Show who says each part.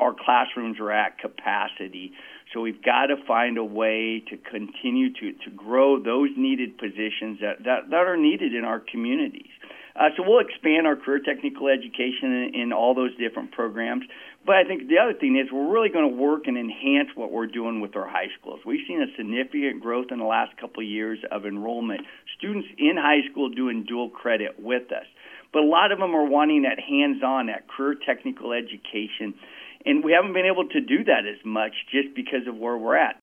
Speaker 1: our classrooms are at capacity. So we've got to find a way to continue to grow those needed positions that are needed in our communities. So we'll expand our career technical education in all those different programs. But I think the other thing is we're really going to work and enhance what we're doing with our high schools. We've seen a significant growth in the last couple of years of enrollment, students in high school doing dual credit with us. But a lot of them are wanting that hands-on, that career technical education. And we haven't been able to do that as much just because of where we're at.